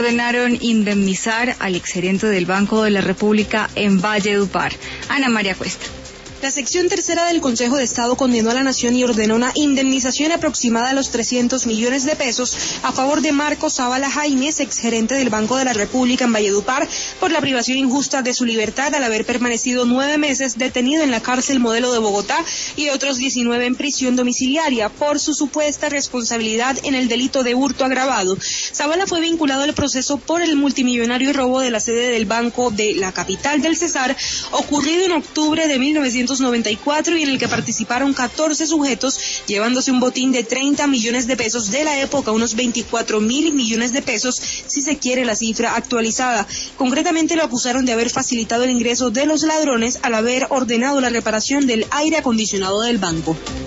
Ordenaron indemnizar al exgerente del Banco de la República en Valledupar. Ana María Cuesta. La sección tercera del Consejo de Estado condenó a la Nación y ordenó una indemnización aproximada de los 300 millones de pesos a favor de Marcos Zavala Jaimes, exgerente del Banco de la República en Valledupar, por la privación injusta de su libertad al haber permanecido 9 meses detenido en la cárcel Modelo de Bogotá y otros 19 en prisión domiciliaria por su supuesta responsabilidad en el delito de hurto agravado. Zavala fue vinculado al proceso por el multimillonario robo de la sede del Banco de la capital del Cesar, ocurrido en octubre de 1994 y en el que participaron 14 sujetos, llevándose un botín de 30 millones de pesos de la época, unos 24.000 millones de pesos, si se quiere la cifra actualizada. Concretamente lo acusaron de haber facilitado el ingreso de los ladrones al haber ordenado la reparación del aire acondicionado del banco.